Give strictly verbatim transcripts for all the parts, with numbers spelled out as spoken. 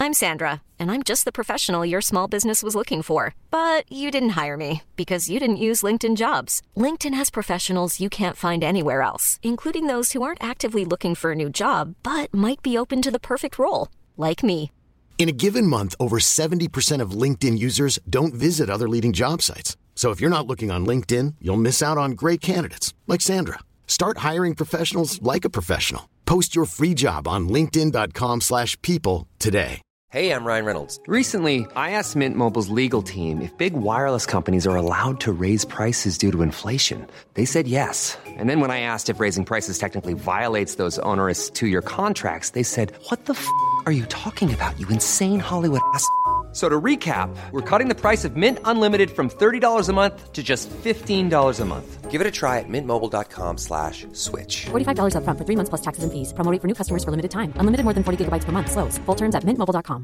I'm Sandra, and I'm just the professional your small business was looking for. But you didn't hire me because you didn't use LinkedIn Jobs. LinkedIn has professionals you can't find anywhere else, including those who aren't actively looking for a new job, but might be open to the perfect role, like me. In a given month, over seventy percent of LinkedIn users don't visit other leading job sites. So if you're not looking on LinkedIn, you'll miss out on great candidates like Sandra. Start hiring professionals like a professional. Post your free job on linkedin dot com slash people today. Hey, I'm Ryan Reynolds. Recently, I asked Mint Mobile's legal team if big wireless companies are allowed to raise prices due to inflation. They said yes. And then when I asked if raising prices technically violates those onerous two-year contracts, they said, what the f*** are you talking about, you insane Hollywood ass f- So to recap, we're cutting the price of Mint Unlimited from thirty dollars a month to just fifteen dollars a month. Give it a try at mintmobile.com slash switch. forty-five dollars up front for three months plus taxes and fees. Promo rate for new customers for limited time. Unlimited more than forty gigabytes per month. Slows full terms at mint mobile dot com.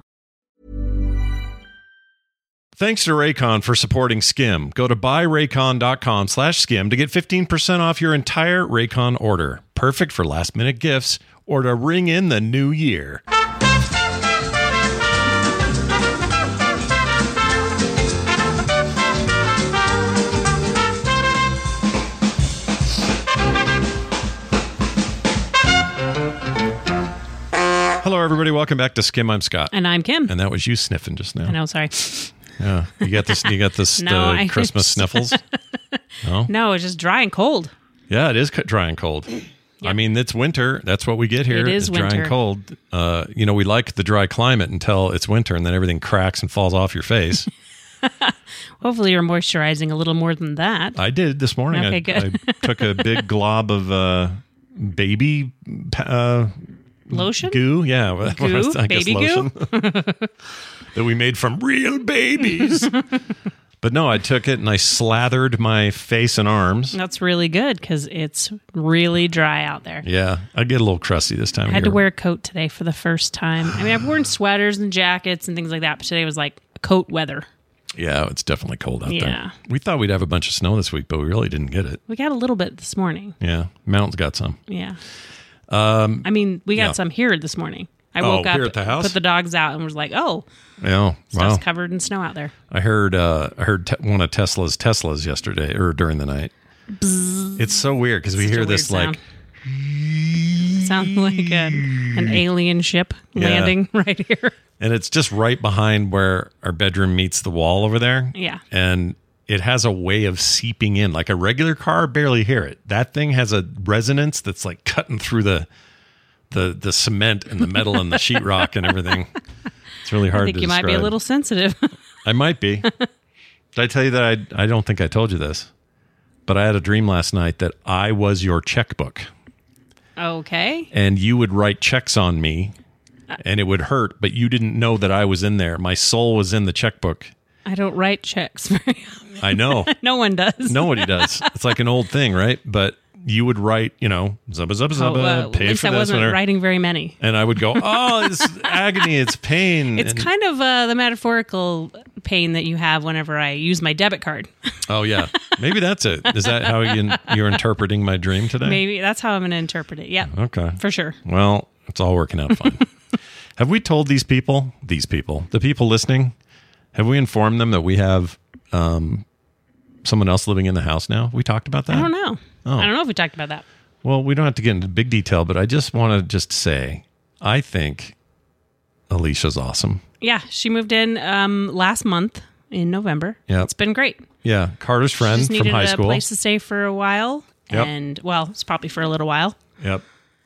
Thanks to Raycon for supporting Skim. Go to buyraycon.com slash skim to get fifteen percent off your entire Raycon order. Perfect for last minute gifts or to ring in the new year. Hello, everybody. Welcome back to Skim. I'm Scott. And I'm Kim. And that was you sniffing just now. I know, sorry. Yeah. You got this You got this no, uh, I Christmas just... sniffles? No? No, it's just dry and cold. Yeah, it is dry and cold. Yep. I mean, it's winter. That's what we get here. It is it's dry winter. and cold. Uh, you know, we like the dry climate until it's winter, and then everything cracks and falls off your face. Hopefully you're moisturizing a little more than that. I did this morning. Okay, I, good. I took a big glob of uh, baby... Uh, Lotion? Goo, yeah. Goo? I guess Baby lotion. goo? That we made from real babies. But no, I took it and I slathered my face and arms. That's really good because it's really dry out there. Yeah, I get a little crusty this time I of had year. to wear a coat today for the first time. I mean, I've worn sweaters and jackets and things like that, but today was like coat weather. Yeah, it's definitely cold out Yeah. there. We thought we'd have a bunch of snow this week, but we really didn't get it. We got a little bit this morning. Yeah, Mountain's got some. Yeah. Um, I mean, we got yeah. some here this morning. I Oh, woke up, here at the house? put the dogs out, and was like, "Oh, Yeah, stuff's wow. covered in snow out there." I heard uh, I heard te- one of Tesla's Teslas yesterday or during the night. Bzz. It's so weird because we Such a hear weird this like sounds like a, an alien ship Yeah. landing right here. And it's just right behind where our bedroom meets the wall over there. Yeah. And it has a way of seeping in. Like a regular car, barely hear it. That thing has a resonance that's like cutting through the the the cement and the metal and the sheetrock and everything. It's really hard I think to you describe. might be a little sensitive. I might be. Did I tell you that I I don't think I told you this, but I had a dream last night that I was your checkbook. Okay. And you would write checks on me and it would hurt, but you didn't know that I was in there. My soul was in the checkbook. I don't write checks very often. I know. No one does. Nobody does. It's like an old thing, right? But you would write, you know, zubba, zubba, zubba, Oh, uh, pay at least for I this. wasn't whatever. writing very many. And I would go, oh, it's agony, it's pain. It's and, kind of uh, the metaphorical pain that you have whenever I use my debit card. Oh, yeah. Maybe that's it. Is that how you, you're interpreting my dream today? Maybe that's how I'm going to interpret it. Yeah. Okay. For sure. Well, it's all working out fine. Have we told these people, these people, the people listening, have we informed them that we have um, someone else living in the house now? We talked about that? I don't know. Oh. I don't know if we talked about that. Well, we don't have to get into big detail, but I just want to just say, I think Alicia's awesome. Yeah. She moved in um, last month in November. Yep. It's been great. Yeah, Carter's friend Just from needed high a school. place to stay for a while. Yep. And, well, it's probably for a little while. Yep.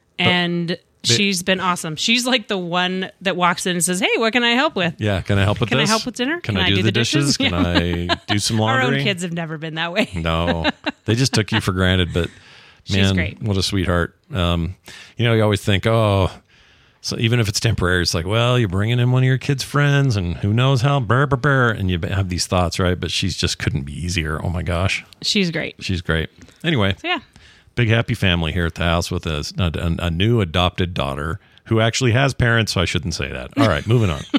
And she's been awesome. She's like the one that walks in and says, "Hey, what can I help with?" Yeah, can I help with Can I this? help with dinner? Can, I, do, the dishes? Can I do some Our laundry? own kids have never been that way. No, they just took you for granted. But man, She's great. what a sweetheart. Um, you know, you always think, oh, so even if it's temporary, it's like, well, you're bringing in one of your kids' friends, and who knows how, burr, burr, burr, and you have these thoughts, right? But she's just couldn't be easier. Oh my gosh, She's great. she's great. Anyway, So yeah, big happy family here at the house with a, a, a new adopted daughter who actually has parents, so I shouldn't say that. All right, moving on.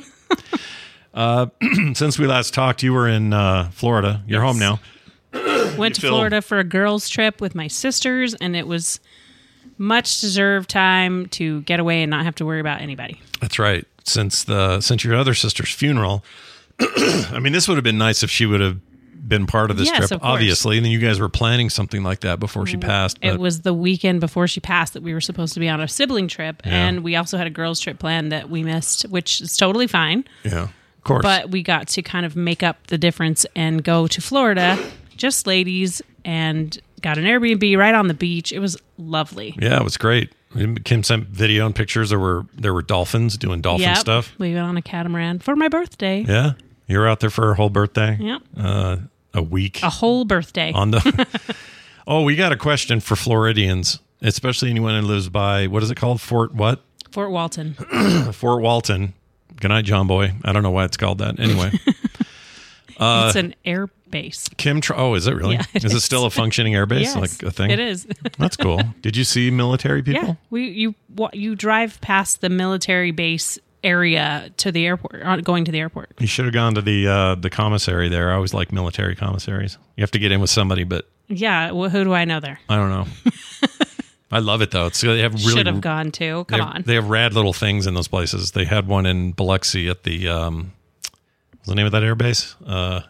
Uh, since we last talked, you were in uh, Florida. You're Yes. home now. went to feel- Florida for a girls' trip with my sisters, and it was much deserved time to get away and not have to worry about anybody. That's right. since the since your other sister's funeral. I mean, this would have been nice if she would have been part of this Yes, trip, of course. obviously. And then you guys were planning something like that before she passed. But It was the weekend before she passed that we were supposed to be on a sibling trip, Yeah. and we also had a girls' trip planned that we missed, which is totally fine. yeah, of course. But we got to kind of make up the difference and go to Florida, just ladies, and got an Airbnb right on the beach. It was lovely. yeah, it was great. Kim sent video and pictures. There were there were dolphins doing dolphin Yep. stuff. We went on a catamaran for my birthday. Yeah, you were out there for her whole birthday. Yep. Uh, a week A whole birthday. on the. Oh, we got a question for Floridians, especially anyone who lives by what is it called? Fort what? Fort Walton. Fort Walton. Good night, John Boy. I don't know why it's called that. Anyway, Uh, it's an air base. Kim. Tr- oh, is it really? Yeah, it is it is. still a functioning airbase? Yes, like a thing? it is. That's cool. Did you see military people? Yeah, we you wa- you drive past the military base area to the airport, uh, going to the airport. You should have gone to the uh, the commissary there. I always like military commissaries. You have to get in with somebody, but Yeah, wh- who do I know there? I don't know. I love it though. It's they have really Should have gone to. They Come have, on. they have rad little things in those places. They had one in Biloxi at the um, what's the name of that airbase? Uh,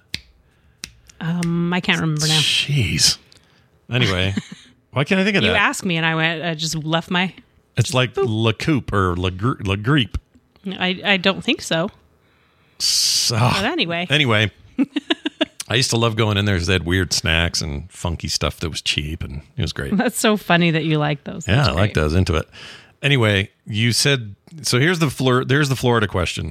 Um, I can't remember now. Jeez. Anyway, why can't I think of You that? asked me, and I went. I just left my. It's like La Coupe or La, Gr- La Gripe. I I don't think so. So, But anyway, anyway, I used to love going in there because they had weird snacks and funky stuff that was cheap, and it was great. that's so funny that you like those. Yeah, That's I like great. those. Into it. Anyway, you said so. Here's the Flor- There's the Florida question.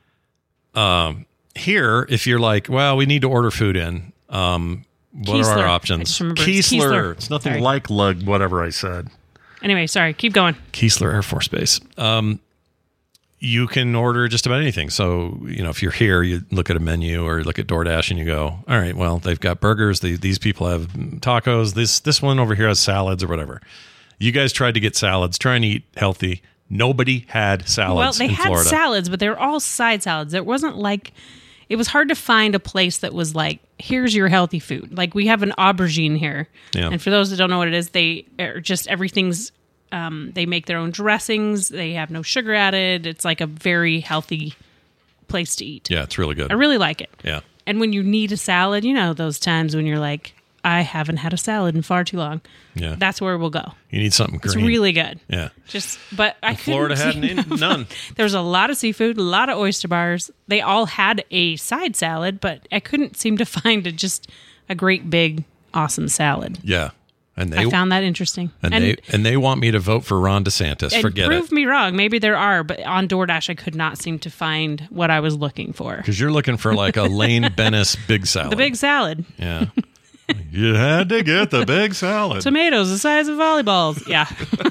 Um, here, if you're like, well, we need to order food in. Um, what are Keesler. our I options? just remembered it's Keesler. Keesler. It's nothing Sorry. like lug. Whatever I said. Anyway, sorry. Keep going. Keesler Air Force Base. Um, you can order just about anything. So, you know, if you're here, you look at a menu or look at DoorDash and you go, all right, well, they've got burgers. They, these people have tacos. This this one over here has salads or whatever. You guys tried to get salads, try and eat healthy. Nobody had salads Well, they in had Florida. salads, but they were all side salads. It wasn't like it was hard to find a place that was like, here's your healthy food. Like we have an aubergine here, Yeah. and for those that don't know what it is, they are just everything's. Um, they make their own dressings. They have no sugar added. It's like a very healthy place to eat. Yeah, it's really good. I really like it. Yeah. And when you need a salad, you know those times when you're like, I haven't had a salad in far too long. Yeah. That's where we'll go. You need something green. It's really good. Yeah. Just, but I Florida couldn't had see- n- none. There was a lot of seafood, a lot of oyster bars. They all had a side salad, but I couldn't seem to find a, just a great big awesome salad. Yeah. And they I found that interesting. and, they and they want me to vote for Ron DeSantis. and Forget prove it. me wrong. Maybe there are, but on DoorDash, I could not seem to find what I was looking for. Because you're looking for like a Lane Bennis big salad. The big salad. Yeah. You had to get the big salad. Tomatoes the size of volleyballs. Yeah.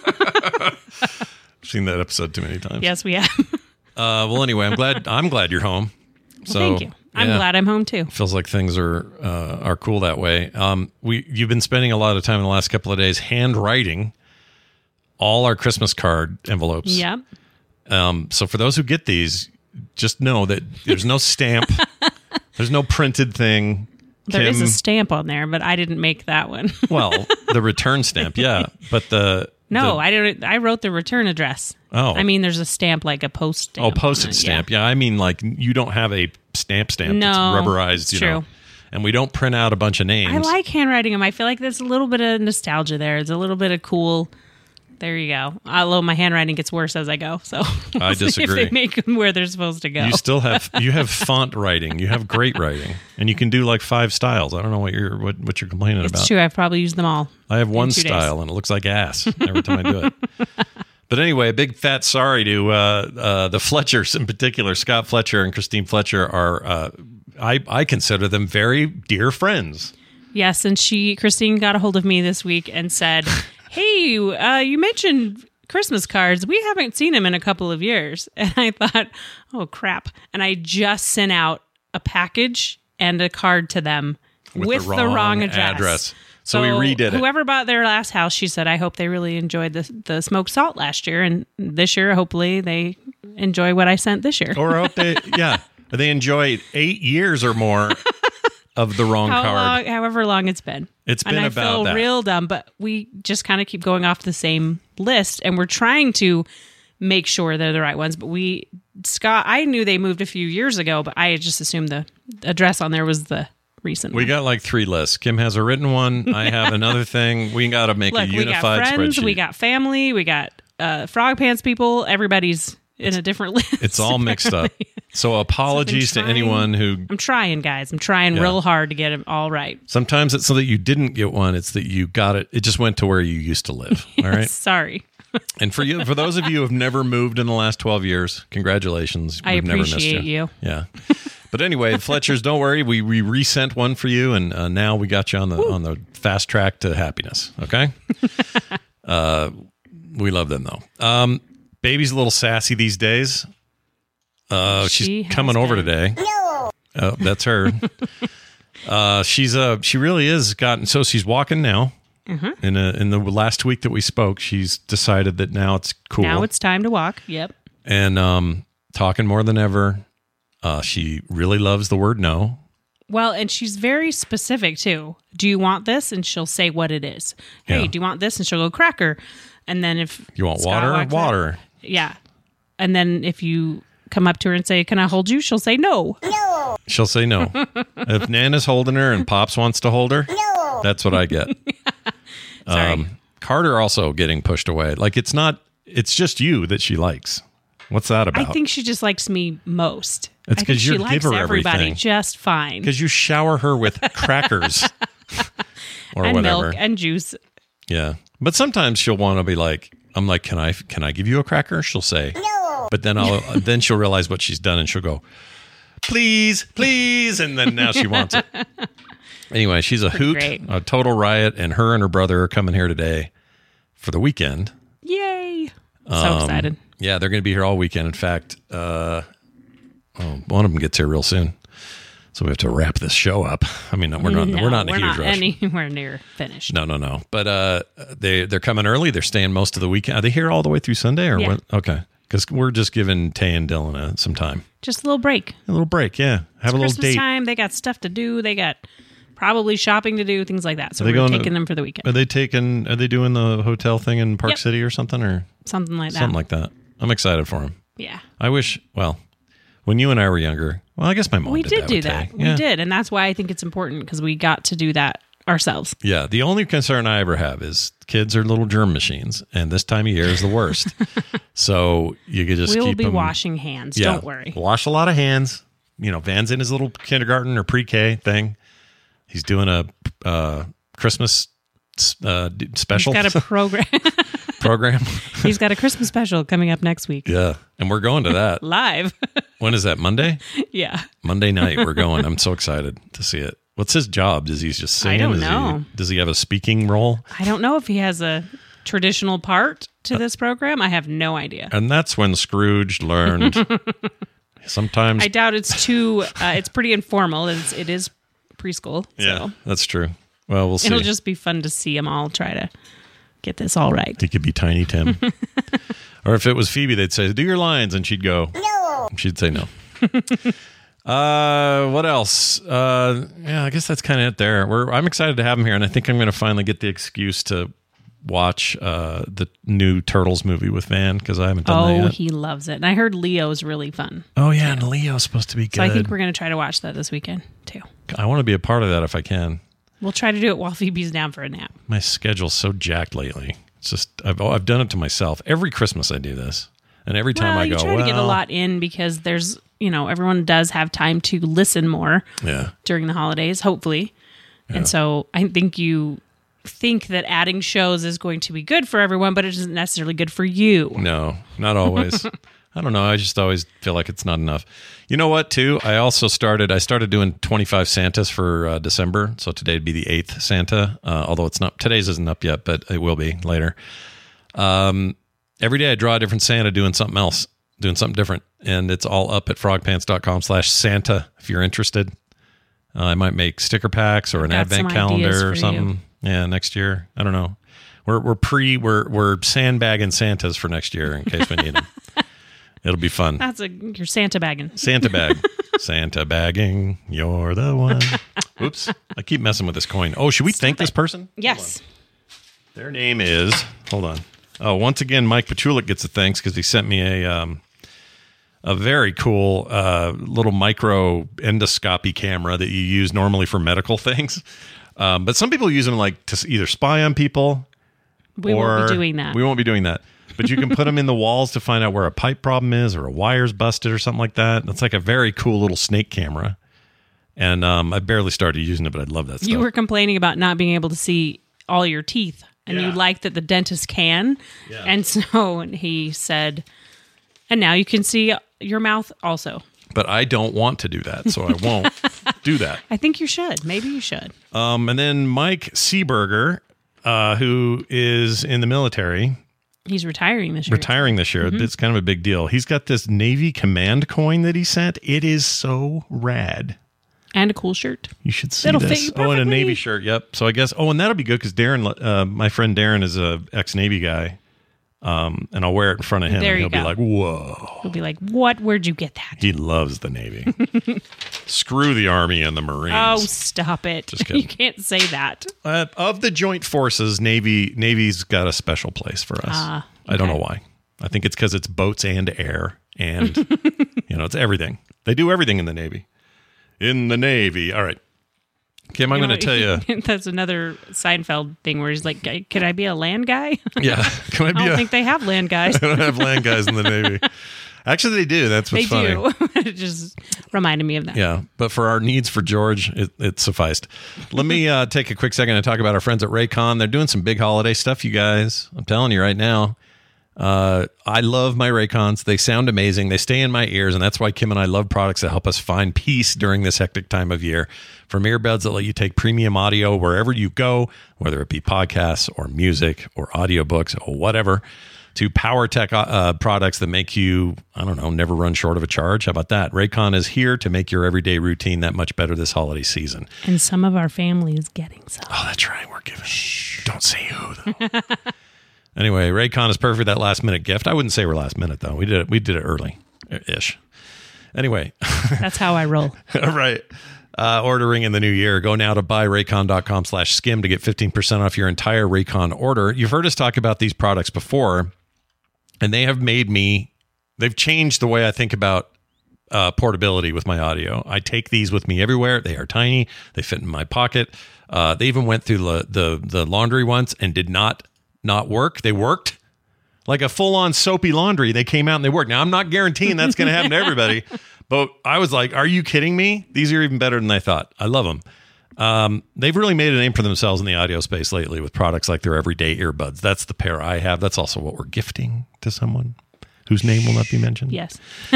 I've seen that episode too many times. Yes, we have. Uh, well, anyway, I'm glad. I'm glad you're home. So Well, thank you. I'm yeah, glad I'm home too. Feels like things are uh, are cool that way. Um, we you've been spending a lot of time in the last couple of days handwriting all our Christmas card envelopes. Yep. Um, so for those who get these, just know that there's no stamp. There's no printed thing. There is Kim- a stamp on there, but I didn't make that one. well, the return stamp, yeah, but the No, the- I didn't. I wrote the return address. Oh. I mean, there's a stamp like a post stamp. Oh, postage on it, stamp. Yeah. I mean, like you don't have a stamp stamp No, that's rubberized, it's you know. true. And we don't print out a bunch of names. I like handwriting them. I feel like there's a little bit of nostalgia there. It's a little bit of cool. There you go. Although my handwriting gets worse as I go, so we'll I see disagree. If they make them where they're supposed to go. You still have you have font writing. You have great writing, and you can do like five styles. I don't know what you're what, what you're complaining it's about. true. I've probably used them all. I have one two days. style, and it looks like ass every time I do it. But anyway, a big fat sorry to uh, uh, the Fletchers in particular. Scott Fletcher and Christine Fletcher are uh, I I consider them very dear friends. Yes, and she, Christine, got a hold of me this week and said, "Hey, uh, you mentioned Christmas cards. We haven't seen them in a couple of years." And I thought, "Oh crap!" And I just sent out a package and a card to them with, the, wrong address. address. So, we redid it. Whoever bought their last house, she said, "I hope they really enjoyed the the smoked salt last year, and this year, hopefully, they enjoy what I sent this year." Or I hope they, yeah, they enjoy eight years or more of the wrong How card. long, however long it's been. It's and been I about feel that. real dumb, but we just kind of keep going off the same list, and we're trying to make sure they're the right ones. But we, Scott, I knew they moved a few years ago, but I just assumed the address on there was the recent We one. got like three lists. Kim has a written one. I have another thing. We got to make Look, a we unified got friends, spreadsheet. we got family, we got uh, Frog Pants people. Everybody's in a different list. It's all mixed up. So apologies So to I've been anyone who... I'm trying, guys. I'm trying Yeah. real hard to get them all right. Sometimes it's so that you didn't get one. It's that you got it. It just went to where you used to live. All right. Sorry. And for you, for those of you who have never moved in the last twelve years, congratulations. I We've never missed appreciate you. Yeah. But anyway, Fletchers, don't worry. We we resent one for you, and uh, now we got you on the Woo. on the fast track to happiness. Okay. uh, we love them though. Um, baby's a little sassy these days. Uh, She she's has coming over been. today. No. Oh, that's her. uh, she's uh she really is gotten so she's walking now. Mm-hmm. In a, in the last week that we spoke, she's decided that now it's cool. Now it's time to walk. Yep. and um, talking more than ever. Uh, she really loves the word no. Well, and she's very specific too. Do you want this? And she'll say what it is. Hey, Yeah. do you want this? And she'll go cracker. And then if You want Scott water? walks up- Water. yeah. And then if you come up to her and say, "Can I hold you?" She'll say no. She'll say no. If Nana's holding her and Pops wants to hold her, no. That's what I get. Sorry. Carter also getting pushed away. Like it's not. It's just you that she likes. What's that I about? think she just likes me most. It's I think 'cause you she likes give her everybody everything. just fine. Because you shower her with crackers or And whatever. milk and juice. Yeah, but sometimes she'll want to be like, I'm like, can I can I give you a cracker? She'll say no, but then I'll then she'll realize what she's done and she'll go, please, please, and then now she wants it. Anyway, she's a hoot, great. a total riot, and her and her brother are coming here today for the weekend. Yay. So Um, excited. Yeah, they're going to be here all weekend. In fact, uh, oh, one of them gets here real soon, so we have to wrap this show up. I mean, we're not No, we're not in a we're huge not rush. anywhere near finished. No, no, no. But uh, they they're coming early. They're staying most of the weekend. Are they here all the way through Sunday or Yeah. what? Okay, because we're just giving Tay and Dylan uh, some time, Just a little break. a little break. Yeah, have a little Christmas date. time. They got stuff to do. They got probably shopping to do, things like that. So Are they we're going to- taking them for the weekend. Are they taking? Are they doing the hotel thing in Park Yep. City or something or Something like that. something like that? I'm excited for them. yeah. I wish. Well, when you and I were younger, well, I guess my mom We did, did that do with that. Tay. We Yeah. did. And that's why I think it's important because we got to do that ourselves. Yeah, the only concern I ever have is kids are little germ machines, and this time of year is the worst. So you could just We'll keep be them, washing hands. Yeah, Don't worry. Wash a lot of hands. You know, Van's in his little kindergarten or pre-K thing. He's doing a uh, Christmas uh, d- special He's got a program. program. He's got a Christmas special coming up next week. Yeah, and we're going to that. Live. When is that? Monday? yeah. Monday night. We're going. I'm so excited to see it. What's his job? Does he just sing? I don't Does know. He, does he have a speaking role? I don't know if he has a traditional part to this program. I have no idea. And that's when Scrooge learned. Sometimes I doubt it's too, uh, it's pretty informal. It's, it is preschool. Yeah, So that's true. Well, we'll see. it'll just be fun to see them all try to get this all right. He could be Tiny Tim. Or if it was Phoebe, they'd say, do your lines. And she'd go, no. She'd say no. uh, what else? Uh, yeah, I guess that's kind of it there. We're, I'm excited to have him here. And I think I'm going to finally get the excuse to watch uh, the new Turtles movie with Van because I haven't done that Oh, yet. he loves it. And I heard Leo's really fun. Oh, yeah. And Leo's supposed to be good. So I think we're going to try to watch that this weekend too. I want to be a part of that if I can. We'll try to do it while Phoebe's down for a nap. My schedule's so jacked lately. It's just, I've, I've done it to myself. Every Christmas I do this. And every time well, I go, you try well, to get a lot in because there's, you know, everyone does have time to listen more yeah. during the holidays, hopefully. And so I think you think that adding shows is going to be good for everyone, but it isn't necessarily good for you. No, not always. I don't know. I just always feel like it's not enough. You know what, too? I also started, I started doing twenty-five Santas for uh, December. So today'd be the eighth Santa, uh, although it's not, today's isn't up yet, but it will be later. Um, every day I draw a different Santa doing something else, doing something different. And it's all up at frogpants.com slash Santa if you're interested. Uh, I might make sticker packs or an Got advent some ideas calendar for or you. something. Yeah, next year. I don't know. We're we're pre we're we're sandbagging Santas for next year in case we need them. It'll be fun. That's a your Santa bagging. Santa bag, Santa bagging. You're the one. Oops, I keep messing with this coin. Oh, should we thank this person? Yes. Their name is. Hold on. Oh, once again, Mike Pachulik gets a thanks because he sent me a um, a very cool uh, little micro endoscopy camera that you use normally for medical things. Um, but some people use them like to either spy on people. We or won't be doing that. We won't be doing that. But you can put them in the walls to find out where a pipe problem is or a wire's busted or something like that. It's like a very cool little snake camera. And um, I barely started using it, but I love that stuff. You were complaining about not being able to see all your teeth, and Yeah. you like that the dentist can. Yeah. And so he said, and now you can see your mouth also. But I don't want to do that, so I won't do that. I think you should. Maybe you should. Um, and then Mike Seeberger, uh, who is in the military, He's retiring this year. retiring this year. It's kind of a big deal. He's got this Navy command coin that he sent. It is so rad. And a cool shirt. You should see It'll this. fit you Oh, and a perfectly. Navy shirt. Yep. So I guess. Oh, and that'll be good because Darren, uh, my friend Darren, is a ex-Navy guy. Um, and I'll wear it in front of him, There and you he'll be go. like, "Whoa!" He'll be like, "What? Where'd you get that?" He loves the Navy. Screw the Army and the Marines. Oh, stop it! Just kidding. You can't say that. Uh, of the joint forces, Navy Navy's got a special place for us. Ah, I don't okay. know why. I think it's because it's boats and air, and you know, it's everything. They do everything in the Navy. In the Navy. All right, Kim, I'm You going to know, tell you. That's another Seinfeld thing where he's like, "Can I be a land guy?" Yeah, can I I be don't a? think they have land guys. I don't have land guys in the Navy. Actually, they do. That's what's They funny. do. It just reminded me of that. Yeah, but for our needs for George, it, it sufficed. Let me uh, take a quick second and talk about our friends at Raycon. They're doing some big holiday stuff, you guys. I'm telling you right now. Uh, I love my Raycons. They sound amazing. They stay in my ears, and that's why Kim and I love products that help us find peace during this hectic time of year. From earbuds that let you take premium audio wherever you go, whether it be podcasts or music or audiobooks or whatever, to power tech uh, products that make you, I don't know, never run short of a charge. How about that? Raycon is here to make your everyday routine that much better this holiday season. And some of our family is getting some. Oh, that's right. We're giving. Shh. Don't say who, though. Anyway, Raycon is perfect for that last minute gift. I wouldn't say we're last minute, though. We did it. We did it early ish. Anyway. That's how I roll. All right. Uh, ordering in the new year. Go now to buyraycon.com slash skim to get fifteen percent off your entire Raycon order. You've heard us talk about these products before, and they have made me, they've changed the way I think about uh, portability with my audio. I take these with me everywhere. They are tiny. They fit in my pocket. Uh, they even went through the, the, the laundry once and did not not work. They worked. Like a full-on soapy laundry. They came out and they worked. Now, I'm not guaranteeing that's going to happen to everybody, but I was like, are you kidding me? These are even better than I thought. I love them. Um, they've really made a name for themselves in the audio space lately with products like their everyday earbuds. That's the pair I have. That's also what we're gifting to someone whose name will not be mentioned. Yes.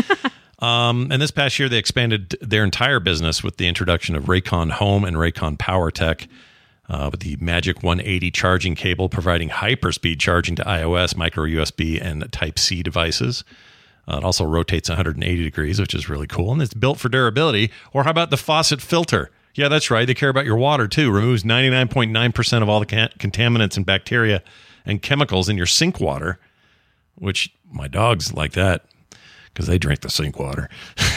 Um, and this past year, they expanded their entire business with the introduction of Raycon Home and Raycon PowerTech. Uh, with the Magic one eighty charging cable providing hyperspeed charging to iOS, micro U S B, and Type-C devices. Uh, it also rotates one hundred eighty degrees, which is really cool. And it's built for durability. Or how about the faucet filter? Yeah, that's right. They care about your water, too. Removes ninety-nine point nine percent of all the can- contaminants and bacteria and chemicals in your sink water, which my dogs like that because they drink the sink water.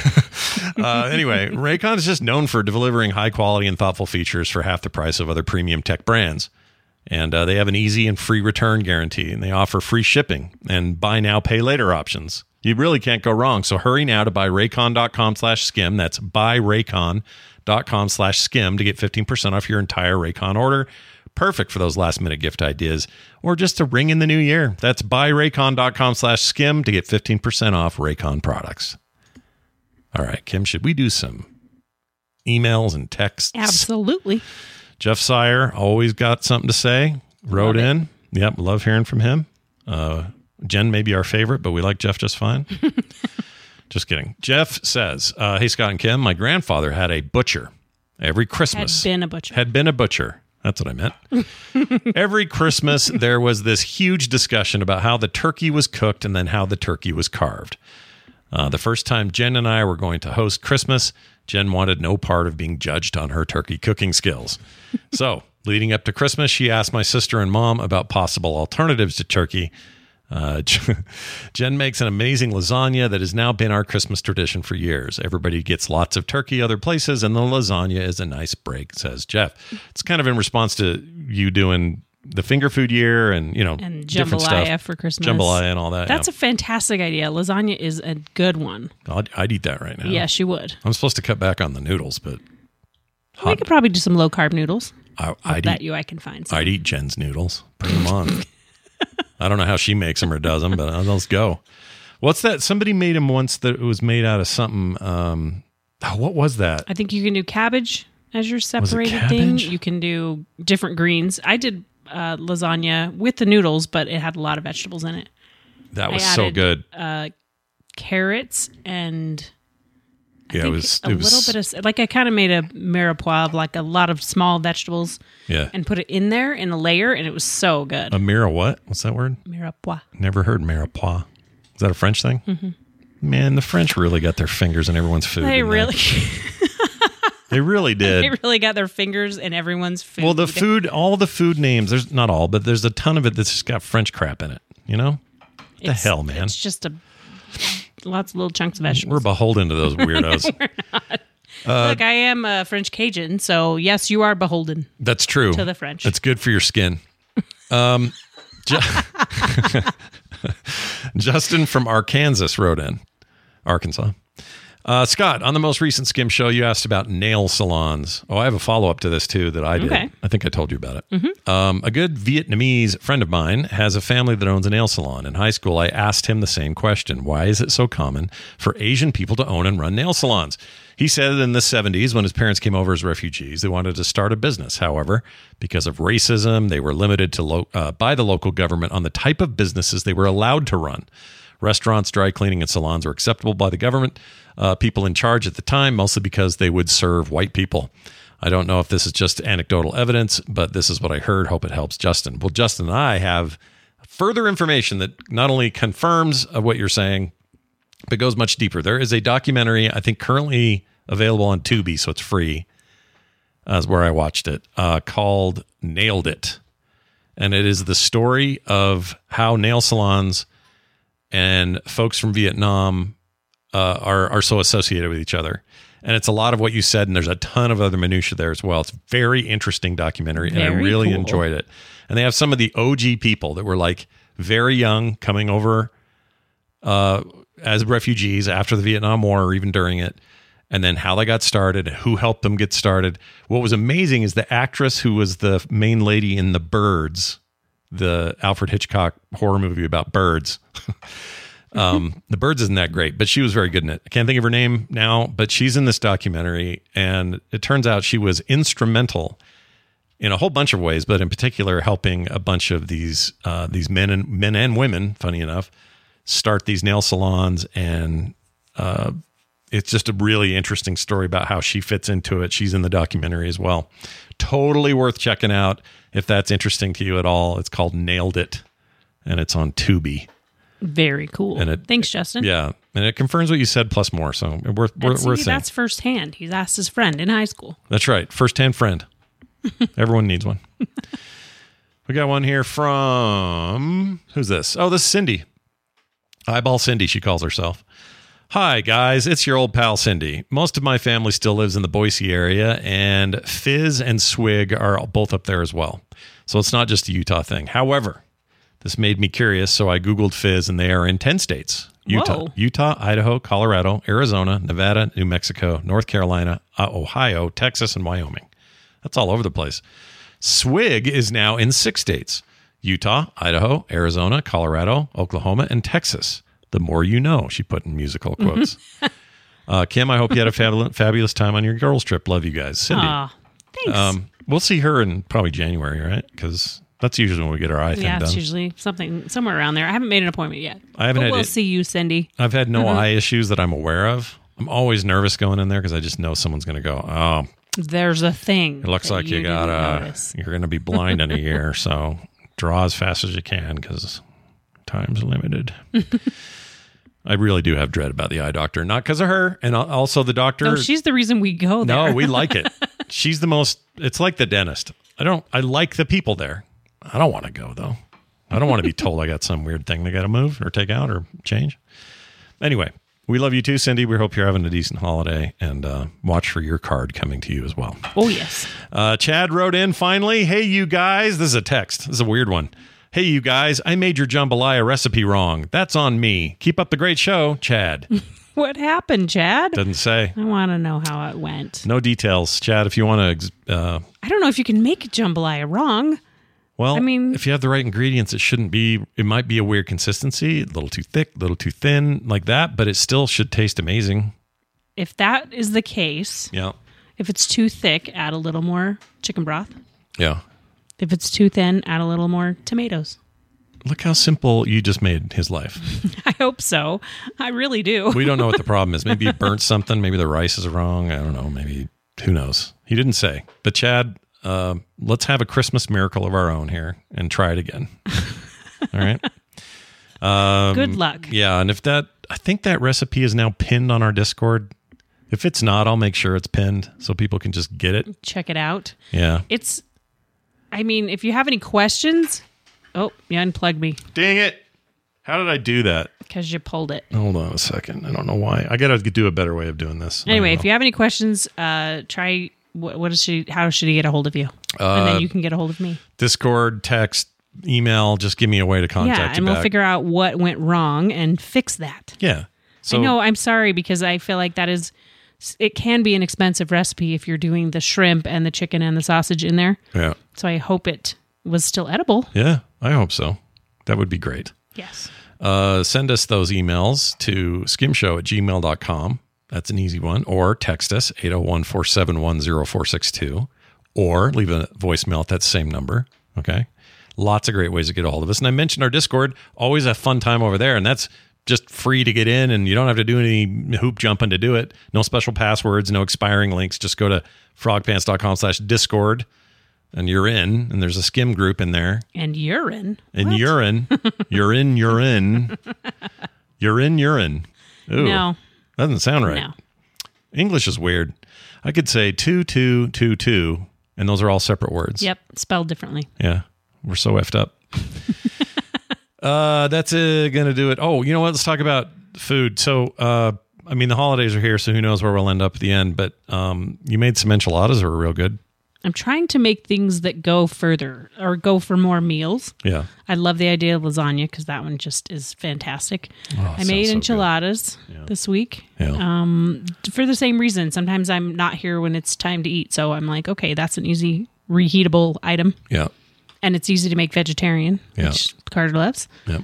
uh, anyway, Raycon is just known for delivering high quality and thoughtful features for half the price of other premium tech brands. And uh, they have an easy and free return guarantee, and they offer free shipping and buy now, pay later options. You really can't go wrong. So hurry now to buyraycon.com slash skim. That's buyraycon.com slash skim to get fifteen percent off your entire Raycon order. Perfect for those last minute gift ideas or just to ring in the new year. That's buyraycon.com slash skim to get fifteen percent off Raycon products. All right, Kim, should we do some emails and texts? Absolutely. Jeff Sire always got something to say. Wrote Love it. in. Yep, love hearing from him. Uh, Jen may be our favorite, but we like Jeff just fine. Just kidding. Jeff says, uh, hey, Scott and Kim, my grandfather had a butcher every Christmas. Had been a butcher. Had been a butcher. That's what I meant. Every Christmas, there was this huge discussion about how the turkey was cooked and then how the turkey was carved. Uh, the first time Jen and I were going to host Christmas, Jen wanted no part of being judged on her turkey cooking skills. So, leading up to Christmas, she asked my sister and mom about possible alternatives to turkey. Uh, Jen makes an amazing lasagna that has now been our Christmas tradition for years. Everybody gets lots of turkey other places, and the lasagna is a nice break, says Jeff. It's kind of in response to you doing the finger food year and, you know, And different jambalaya stuff. for Christmas. Jambalaya and all that. That's yeah. a fantastic idea. Lasagna is a good one. I'd, I'd eat that right now. Yes, you would. I'm supposed to cut back on the noodles, but We could probably do some low carb noodles. I, I I'd bet eat, you I can find some. I'd eat Jen's noodles. Bring them on. I don't know how she makes them or does them, but let's go. What's that? Somebody made them once that it was made out of something. Um, oh, what was that? I think you can do cabbage as your separated thing. cabbage? You can do different greens. I did uh, lasagna with the noodles, but it had a lot of vegetables in it. That I was so added, good. Uh, carrots and I Yeah, it think was. a It was little bit of like I kind of made a mirepoix of like a lot of small vegetables yeah. and put it in there in a layer, and it was so good. A mira what? What's that word? Mirepoix. Never heard mirepoix. Is that a French thing? Mm-hmm. Man, the French really got their fingers in everyone's food. They didn't really, They really did. they really got their fingers in everyone's food. Well, the food, all the food names, there's not all, but there's a ton of it that's just got French crap in it. You know? What the It's- hell, man? It's just a lots of little chunks of vegetables. We're beholden to those weirdos. Look, I am a French Cajun, so yes, you are beholden. That's true. To the French. It's good for your skin. Um, Ju- Justin from Arkansas wrote in. Arkansas. Uh, Scott, on the most recent Skim show, you asked about nail salons. Oh, I have a follow-up to this, too, that I did. Okay. I think I told you about it. Mm-hmm. Um, a good Vietnamese friend of mine has a family that owns a nail salon. In high school, I asked him the same question. Why is it so common for Asian people to own and run nail salons? He said in the seventies, when his parents came over as refugees, they wanted to start a business. However, because of racism, they were limited to lo- uh, by the local government on the type of businesses they were allowed to run. Restaurants, dry cleaning, and salons were acceptable by the government uh, people in charge at the time, mostly because they would serve white people. I don't know if this is just anecdotal evidence, but this is what I heard. Hope it helps Justin. Well, Justin and I have further information that not only confirms uh, what you're saying, but goes much deeper. There is a documentary, I think currently available on Tubi, so it's free, as where I watched it, uh, called Nailed It. And it is the story of how nail salons and folks from Vietnam uh, are are so associated with each other. And it's a lot of what you said, and there's a ton of other minutia there as well. It's a very interesting documentary, and I Very really cool. enjoyed it. And they have some of the O G people that were like very young coming over uh, as refugees after the Vietnam War or even during it, and then how they got started, who helped them get started. What was amazing is the actress who was the main lady in The Birds, the Alfred Hitchcock horror movie about birds. um, The Birds isn't that great, but she was very good in it. I can't think of her name now, but she's in this documentary, and it turns out she was instrumental in a whole bunch of ways, but in particular helping a bunch of these uh, these men and men and women, funny enough, start these nail salons. And uh, it's just a really interesting story about how she fits into it. She's in the documentary as well. Totally worth checking out if that's interesting to you at all. It's called Nailed It, and it's on Tubi. Very cool. And it- Thanks, Justin. Yeah, and it confirms what you said plus more. So worth And worth, see, worth saying. that's firsthand. He's asked his friend in high school. That's right. First-hand friend. Everyone needs one. We got one here from, who's this? Oh, this is Cindy. Eyeball Cindy, she calls herself. Hi, guys. It's your old pal, Cindy. Most of my family still lives in the Boise area, and Fizz and Swig are both up there as well. So it's not just a Utah thing. However, this made me curious, so I Googled Fizz, and they are in ten states. Utah, Whoa. Utah, Idaho, Colorado, Arizona, Nevada, New Mexico, North Carolina, uh, Ohio, Texas, and Wyoming. That's all over the place. Swig is now in six states: Utah, Idaho, Arizona, Colorado, Oklahoma, and Texas. The more you know, she put in musical quotes. uh, Kim, I hope you had a fabulous, fabulous time on your girls' trip. Love you guys. Cindy. Aw, thanks. Um, we'll see her in probably January, right? Because that's usually when we get our eye thing yeah, it's done. usually something somewhere around there. I haven't made an appointment yet. I haven't but had we'll it- see you, Cindy. I've had no Mm-hmm. eye issues that I'm aware of. I'm always nervous going in there because I just know someone's going to go, oh, There's a thing. it looks that like you, you got didn't uh, notice. you're going to be blind in a year. So draw as fast as you can because time's limited. I really do have dread about the eye doctor, not because of her, and al- also the doctor. No, she's the reason we go there. No, we like it. She's the most. It's like the dentist. I don't. I like the people there. I don't want to go though. I don't want to be told I got some weird thing they got to move or take out or change. Anyway, We love you too, Cindy. We hope you're having a decent holiday, and uh, watch for your card coming to you as well. Oh, yes. Uh, Chad wrote in finally. Hey, you guys. This is a text. This is a weird one. Hey, you guys. I made your jambalaya recipe wrong. That's on me. Keep up the great show, Chad. What happened, Chad? Doesn't say. I want to know how it went. No details. Chad, if you want to... Uh, I don't know if you can make jambalaya wrong. Well, I mean, if you have the right ingredients, it shouldn't be, it might be a weird consistency, a little too thick, a little too thin, like that, but it still should taste amazing. If that is the case, yeah. If it's too thick, add a little more chicken broth. Yeah. If it's too thin, add a little more tomatoes. Look how simple you just made his life. I hope so. I really do. We don't know what the problem is. Maybe you burnt something. Maybe the rice is wrong. I don't know. Maybe, who knows? He didn't say. But Chad... Uh, let's have a Christmas miracle of our own here and try it again. All right. Um, Good luck. Yeah. And if that, I think that recipe is now pinned on our Discord. If it's not, I'll make sure it's pinned so people can just get it. Check it out. Yeah. It's, I mean, if you have any questions, oh, you unplugged me. Dang it. How did I do that? Because you pulled it. Hold on a second. I don't know why. I got to do a better way of doing this. Anyway, if you have any questions, uh, try... What, what is she? How should he get a hold of you? Uh, and then you can get a hold of me. Discord, text, email. Just give me a way to contact you. Yeah, and we'll back. figure out what went wrong and fix that. Yeah. So, I know. I'm sorry because I feel like that is. It can be an expensive recipe if you're doing the shrimp and the chicken and the sausage in there. Yeah. So I hope it was still edible. Yeah, I hope so. That would be great. Yes. Uh, send us those emails to skimshow at gmail dot com. That's an easy one. Or text us, eight oh one, four seven one, oh four six two. Or leave a voicemail at that same number. Okay? Lots of great ways to get a hold of us. And I mentioned our Discord. Always a fun time over there. And that's just free to get in. And you don't have to do any hoop jumping to do it. No special passwords, no expiring links. Just go to frogpants.com slash Discord. And you're in. And there's a skim group in there. And urine. And What? urine. You're in, you're in. You're in, urine. Ooh. No. Doesn't sound right. No. English is weird. I could say two, two, two, two, and those are all separate words. Yep. Spelled differently. Yeah. We're so effed up. uh, that's uh, going to do it. Oh, you know what? Let's talk about food. So, uh, I mean, the holidays are here, so who knows where we'll end up at the end, but um, you made some enchiladas that were real good. I'm trying to make things that go further or go for more meals. Yeah. I love the idea of lasagna because that one just is fantastic. Oh, I made sounds so enchiladas Yeah. this week Yeah. um, for the same reason. Sometimes I'm not here when it's time to eat. So I'm like, okay, that's an easy reheatable item. Yeah. And it's easy to make vegetarian, Yeah. which Carter loves. Yep.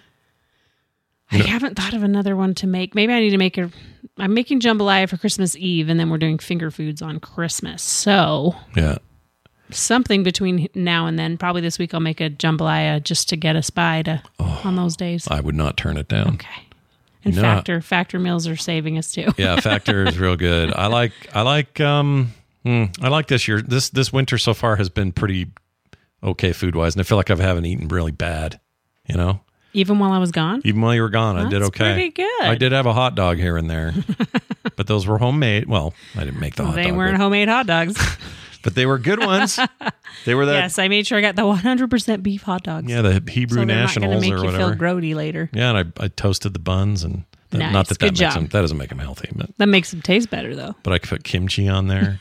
I haven't thought of another one to make. Maybe I need to make a... I'm making jambalaya for Christmas Eve, and then we're doing finger foods on Christmas. So... Yeah. something between now and then. Probably this week I'll make a jambalaya just to get us by to Oh, on those days. I would not turn it down. Okay. And No. Factor Factor meals are saving us too. Yeah, Factor is real good. I like I like um hmm, I like this year. This this winter so far has been pretty okay food wise, and I feel like I haven't eaten really bad. You know, Even while I was gone. even while you were gone, I did That's okay. pretty good. I did have a hot dog here and there, but those were homemade. Well, I didn't make the hot They dog, weren't but, homemade hot dogs. but they were good ones. They were that Yes, I made sure I got the one hundred percent beef hot dogs. yeah the Hebrew so they're Nationals not going to or make you whatever. feel grody later. Yeah, and I, I toasted the buns and that, Nice. not that that Good makes job. them that doesn't make them healthy, but That makes them taste better though. but I could put kimchi on there.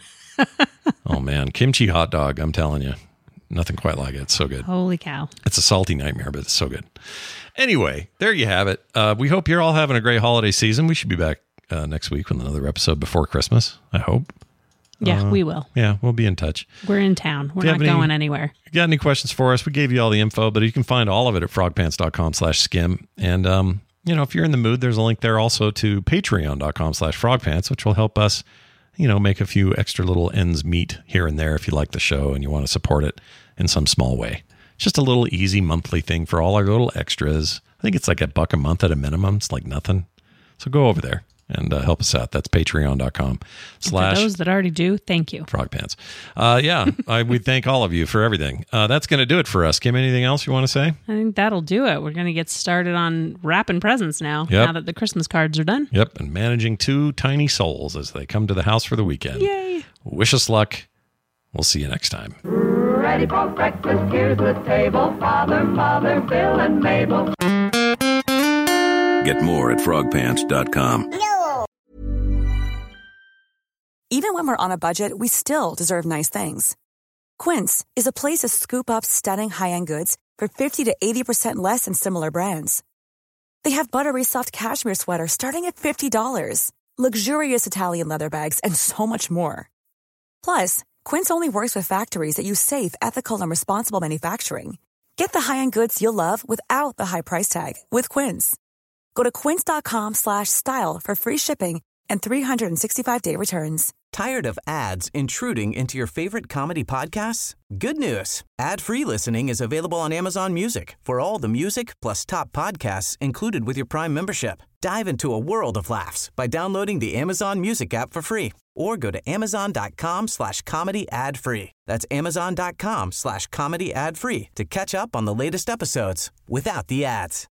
Oh man, kimchi hot dog! I'm telling you, nothing quite like it. It's so good. Holy cow. It's a salty nightmare, but it's so good. Anyway, there you have it. Uh, we hope you're all having a great holiday season. We should be back uh, next week with another episode before Christmas, I hope. Yeah, Uh, we will. Yeah, we'll be in touch. We're in town. We're Do you not have any- going anywhere. If you got any questions for us, we gave you all the info, but you can find all of it at frogpants.com slash skim. And, um, you know, if you're in the mood, there's a link there also to patreon.com slash frogpants, which will help us, you know, make a few extra little ends meet here and there if you like the show and you want to support it in some small way. It's just a little easy monthly thing for all our little extras. I think it's like a buck a month at a minimum. It's like nothing. So go over there and uh, help us out. That's patreon.com slash For those that already do, thank you. frog pants. Uh, yeah, I, we thank all of you for everything. Uh, that's going to do it for us. Kim, anything else you want to say? I think that'll do it. We're going to get started on wrapping presents now, Yep. now that the Christmas cards are done. Yep, and managing two tiny souls as they come to the house for the weekend. Yay. Wish us luck. We'll see you next time. Ready for breakfast, here's the table. Father, Mother, Bill, and Mabel. Get more at frog pants dot com. No! Even when we're on a budget, we still deserve nice things. Quince is a place to scoop up stunning high-end goods for fifty to eighty percent less than similar brands. They have buttery soft cashmere sweaters starting at fifty dollars, luxurious Italian leather bags, and so much more. Plus, Quince only works with factories that use safe, ethical, and responsible manufacturing. Get the high-end goods you'll love without the high price tag with Quince. Go to quince.com slash style for free shipping and three sixty-five day returns. Tired of ads intruding into your favorite comedy podcasts? Good news. Ad-free listening is available on Amazon Music for all the music plus top podcasts included with your Prime membership. Dive into a world of laughs by downloading the Amazon Music app for free or go to amazon.com slash comedy ad free. That's amazon.com slash comedy ad free to catch up on the latest episodes without the ads.